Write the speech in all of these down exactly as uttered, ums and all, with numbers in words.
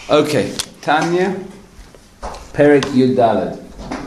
Okay, Tanya, Perek Yud Daled.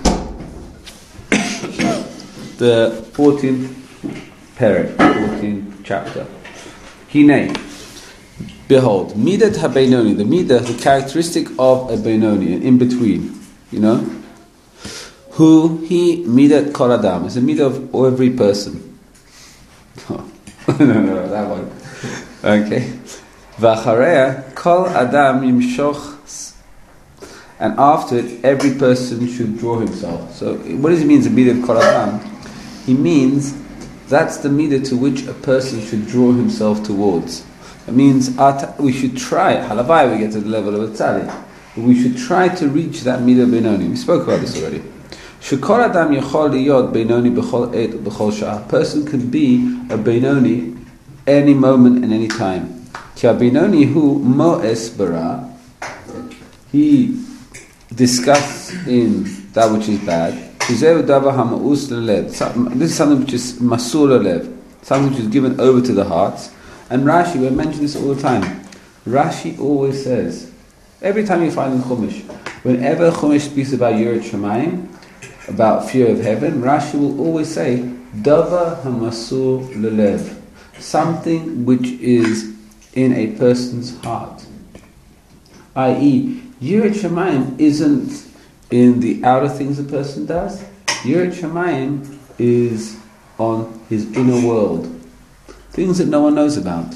The fourteenth Perek, fourteenth chapter. Hine, behold, Midat HaBeinoni, the Midah, the characteristic of a Beinoni, an in-between, you know? Who he Midat Kol Adam, is a Midah of every person. Oh. no, no, no, that one. Okay. V'acharei Kol Adam Yimshoch, and after it, every person should draw himself. So, what does it mean, the Midah Kol Adam? He means that's the midah to which a person should draw himself towards. It means we should try, halavai we get to the level of a tzaddik, but we should try to reach that midah beinoni. We spoke about this already. Shekol adam yachol liyot beinoni b'chol et b'chol sha'ah. A person can be a beinoni any moment and any time. Ki ha-beinoni hu mo'es bara. He discussed in that which is bad. This is something which is masur lelev, something which is given over to the hearts. And Rashi, we mention this all the time. Rashi always says, every time you find in Chumash, whenever Chumash speaks about Yirat Shamayim, about fear of heaven, Rashi will always say, Davar hamasur lelev, something which is in a person's heart. that is, Yirat Shamayim isn't in the outer things a person does. Yirat Shamayim is on his inner world. Things that no one knows about.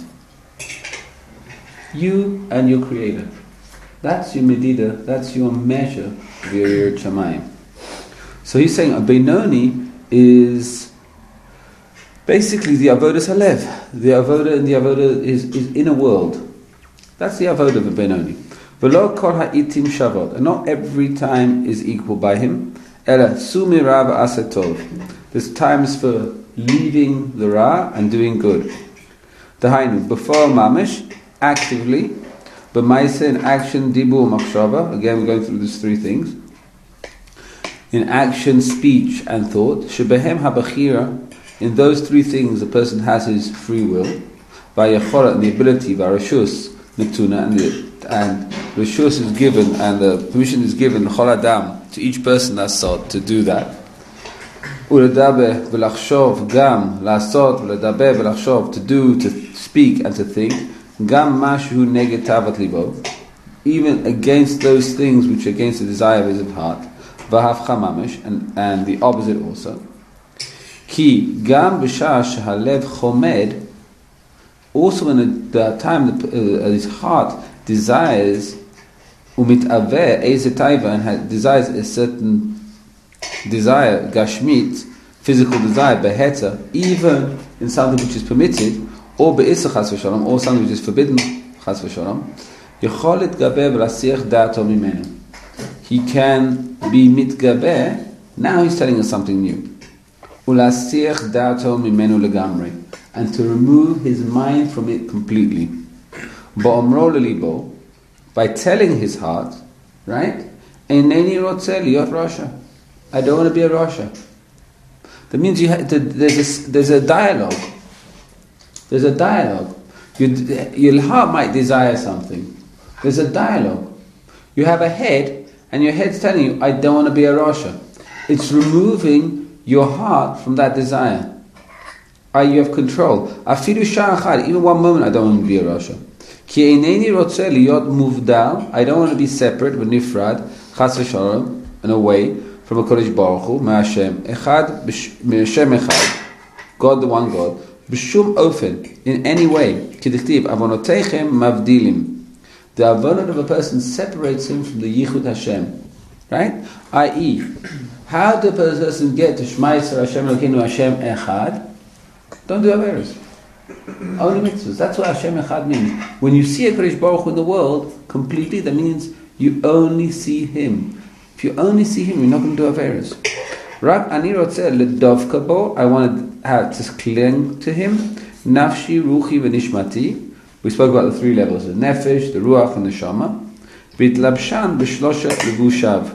You and your Creator. That's your medida, that's your measure of your Yirat Shamayim. So he's saying a Beinoni is basically the Avodas Halev. The Avodah and the Avodah is, is inner world. That's the Avodah of a Beinoni. V'lo kol ha'itim shavot, and not every time is equal by him. Ela sumi ra v'aseh tov. There's times for leaving the ra and doing good. Dahainu, before mamish, actively, b'maaseh, in action, dibur machshava. Again, we're going through these three things. In action, speech, and thought. Shebehem habachira, in those three things, a person has his free will. V'yacholat, the ability, v'arashus, netuna, and the and reshus is given and the permission is given chol adam to each person that's sought to do that. Uledaber v'lachshov gam lasot uledaber v'lachshov, to do, to speak and to think. Gam mashu neged tavat libo, even against those things which are against the desire of his heart. V'hafcha mamish, and and the opposite also. Ki gam b'shah shehalev chomed, also in the time that uh, his heart desires umitaveh ezetaiva, and has, desires a certain desire, gashmit, physical desire, behetza, even in something which is permitted, or be'issa chas v'shalom, or something which is forbidden chas v'shalom, yechol itgaber v'lasiach da'ato mimenu. He can be mitgaber. Now he's telling us something new. Ulasiach da'ato mimenu legamri, and to remove his mind from it completely. Ba'omro lelibo, by telling his heart, right? Eineni rotzeh liot rasha. I don't want to be a rasha. That means you have to, there's a, there's a dialogue. There's a dialogue. You, your heart might desire something. There's a dialogue. You have a head, and your head's telling you, I don't want to be a rasha. It's removing your heart from that desire. Ah, you have control. Afilu sha'achad, even one moment I don't want to be a rasha. Ki eineni rotzeh liot muvdal, I don't want to be separate, v'nifrad, chas v'shalom, and away from a Kodesh Baruch Hu, Ma'ashem, echad, Ma'ashem echad, God the one God, b'shum ofen, in any way, kidichtiv, avonoteichem mavdilim. The avonot of a person separates him from the Yichud Hashem, right? that is, how does a person get to Shema Yisrael Hashem Elokeinu Hashem echad? Don't do Averos. Only mitzvahs. That's what Hashem echad means. When you see a Kodesh Baruch Hu in the world completely, that means you only see Him. If you only see Him, you're not going to do Averos. Rak ani rotzeh ledovka bo, I want to have to cling to Him. Nafshi, ruchi, v'nishmati. We spoke about the three levels: the nefesh, the ruach, and the shama. Bitlabshan b'shlosha levushav.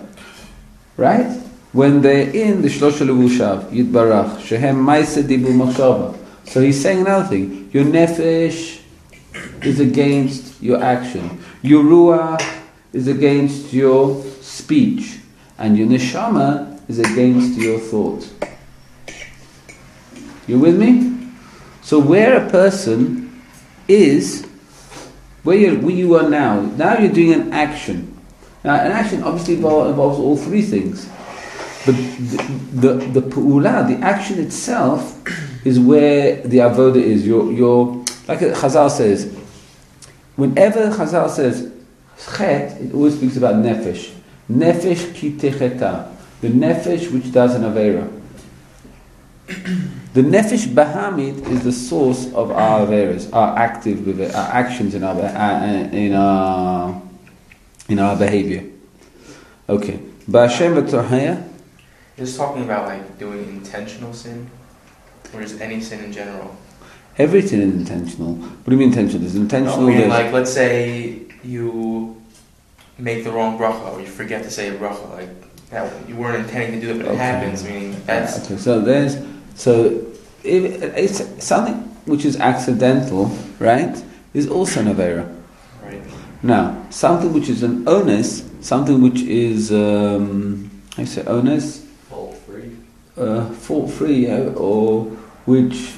Right? When they're in the shlosha levushav, yitbarach shehem ma'aseh dibur machshava. So he's saying another thing. Your nefesh is against your action. Your ruach is against your speech, and your neshama is against your thought. You with me? So where a person is, where, you're, where you are now, now you're doing an action. Now an action obviously involves, involves all three things. But the, the, the pu'ula, the action itself, is where the avoda is. Your, your, like Chazal says, whenever Chazal says chet, it always speaks about nefesh. Nefesh ki techeta. The nefesh which does an avera. The nefesh bahamid is the source of our averas, our active, our actions in our in our in our behavior. Okay. Ba'ashem v'torhaya. Just talking about like doing intentional sin, or is any sin in general? Everything is intentional. What do you mean intentional? There's intentional. No, I mean, like, let's say you make the wrong bracha, or you forget to say a bracha, like that you weren't intending to do it, but it okay. happens. Meaning that's okay. So there's so if it's something which is accidental, right? Is also an avera. Right. Now, something which is an onus, something which is um, I say onus. Uh, fault free, yeah, or which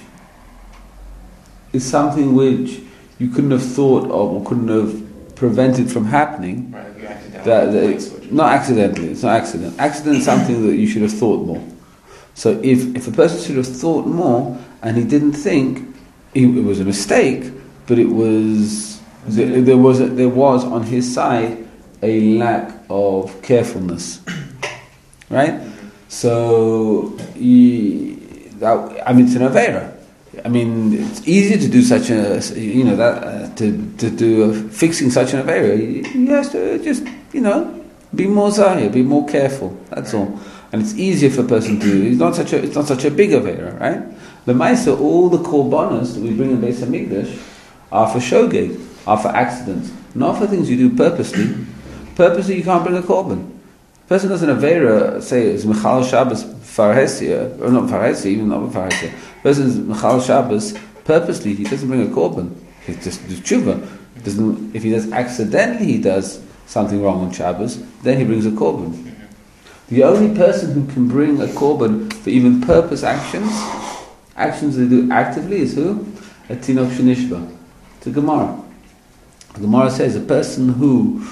is something which you couldn't have thought of or couldn't have prevented from happening. Right, you accidentally. That, that, not accidentally, it's not accident. Accident is something that you should have thought more. So if, if a person should have thought more and he didn't think, it, it was a mistake, but it was there, there was a, there was on his side a lack of carefulness, right? So, he, that, I mean, it's an avera. I mean, it's easier to do such a, you know, that uh, to to do a, fixing such an avera. He, he has to just, you know, be more zahir, be more careful. That's all. And it's easier for a person to do. It's not such a, it's not such a big avera, right? The ma'aser, all the korbanos that we bring in Beis Hamikdash are for shogeg, are for accidents, not for things you do purposely. Purposely, you can't bring a korban. Person does an avera, say it's Michal Shabbos Farhesia, or not Farhesia, even not Farhesia. Person is Michal Shabbos purposely, he doesn't bring a korban. He just does tshuva. Doesn't. If he does accidentally, he does something wrong on Shabbos, then he brings a korban. The only person who can bring a korban for even purpose actions, actions they do actively, is who? A tinok shenishba. It's a Gemara. The Gemara says a person who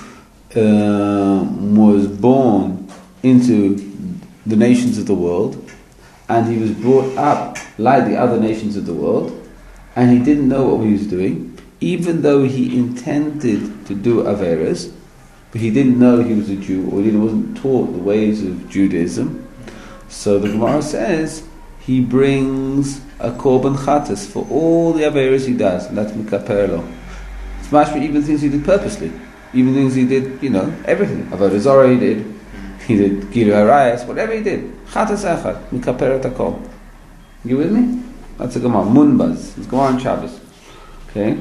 Uh, was born into the nations of the world, and he was brought up like the other nations of the world, and he didn't know what he was doing, even though he intended to do averas, but he didn't know he was a Jew, or he wasn't taught the ways of Judaism. So the Gemara says he brings a korban chatas for all the averas he does, and that's mekaper lo. It's much for even things he did purposely. Even things he did, you know, everything. Avodah Zarah he did, he did Gilu Harayas, whatever he did. Chatas echad, mikaper et hakol. You with me? That's a Gemara. Munbaz. It's Gemara on Shabbos. Okay.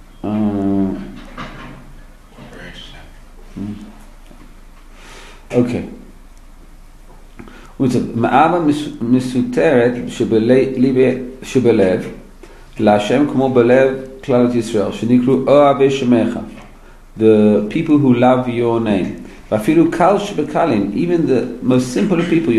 Uh, okay. Ma'ava misuteret shebelev la'Hashem k'mo belev klalat Yisrael shenikru ohavei shemecha. The people who love your name. Even the most simple of people,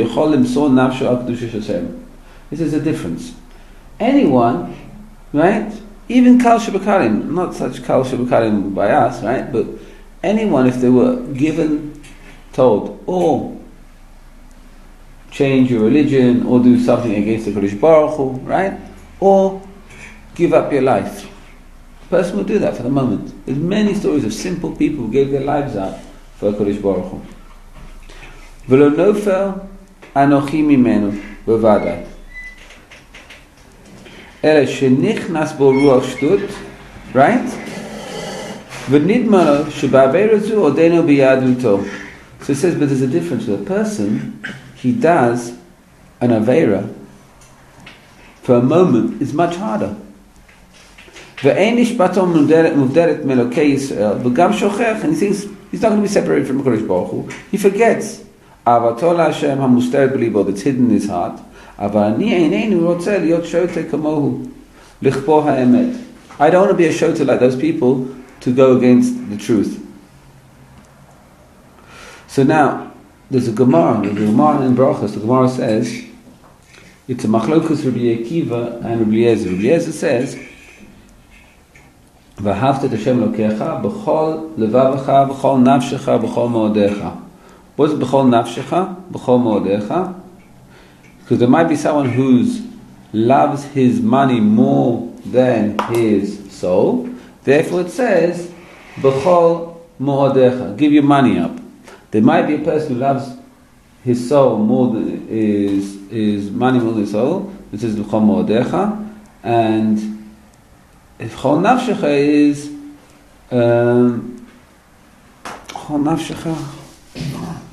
this is a difference. Anyone, right? Even Kal Shebekalim, not such Kal Shebekalim by us, right? But anyone, if they were given, told, or change your religion, or do something against the Kodesh Baruch Hu, right? Or give up your life. Person will do that for the moment. There's many stories of simple people who gave their lives up for Kodesh Baruch Hu. V'lo nofel anochi mimenu b'vadai. Ele shenichnas bo ruach shtut, right? V'nidma lo sheba'avera zu odeno biyaduto. So it says, but there's a difference with a person. He does an avera for a moment is much harder. And he thinks he's not going to be separated from Kodesh Baruch Hu. He forgets. That's hidden in his heart. I don't want to be a shota like those people to go against the truth. So now, there's a Gemara, there's a Gemara in Brachos, the Gemara says, it's a Machlokus Rabbi Akiva and Rabbi Eliezer. Rabbi Eliezer says, V'ahavta et Hashem Elokecha b'chol levavecha b'chol nafshecha b'chol mo'odecha. What's b'chol nafshecha? B'chol mo'odecha? Because there might be someone who loves his money more than his soul. Therefore it says, b'chol mo'odecha. Give your money up. There might be a person who loves his soul more than his, his money more than his soul. This is b'chol mo'odecha. And b'chol nafshecha is um, b'chol nafshecha.